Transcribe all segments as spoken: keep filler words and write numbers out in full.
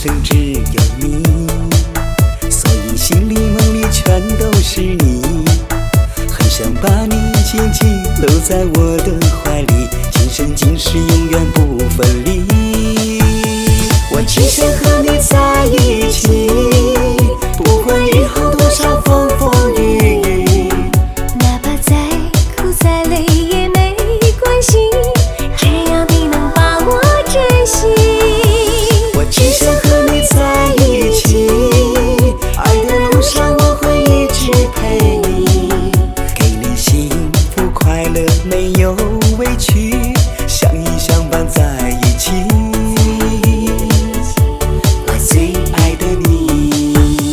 生只有你，所以心里梦里全都是你。很想把你紧紧搂在我的怀里，今生今世永远不分离。我只想和你在一起，不管以后多少风风雨雨， 哪怕再苦再累也没关系，只要你能把我珍惜。 我只想和你在一起，爱的路上我会一直陪你，给你幸福快乐没有委屈，相依相伴在一起。我最爱的你。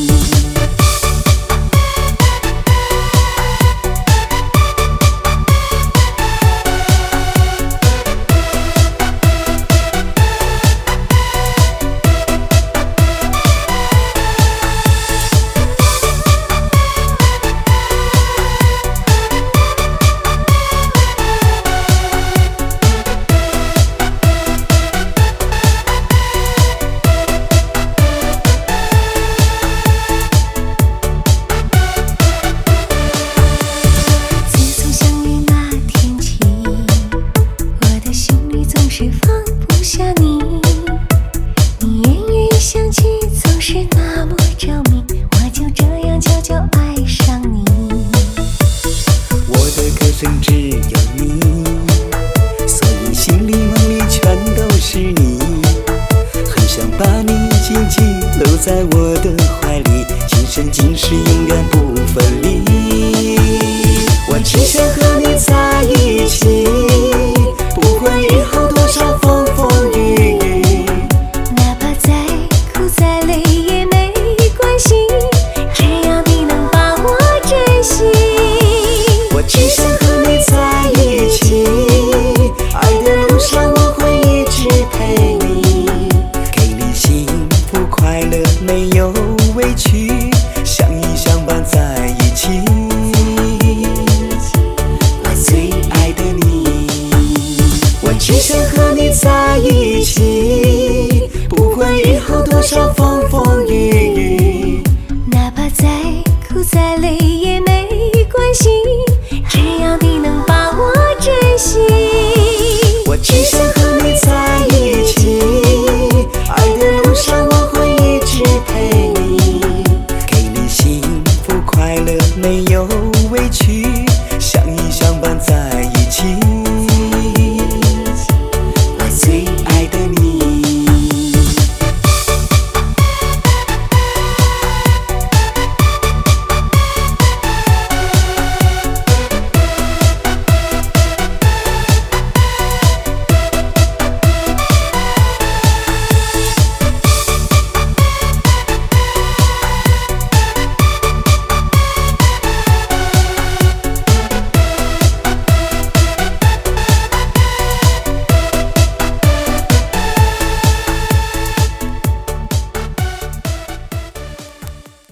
是放不下你，你言语香气总是那么着迷，我就这样悄悄爱上你。 我的歌声只有你，所以心里梦里全都是你。很想把你紧紧搂在我的怀里，今生今世永远不分离。我只想和你在一起，不管以后多少风风雨雨， 哪怕再苦再累也没关系，只要你能把我珍惜。 我只想和你在一起，爱的路上我会一直陪你，给你幸福快乐没有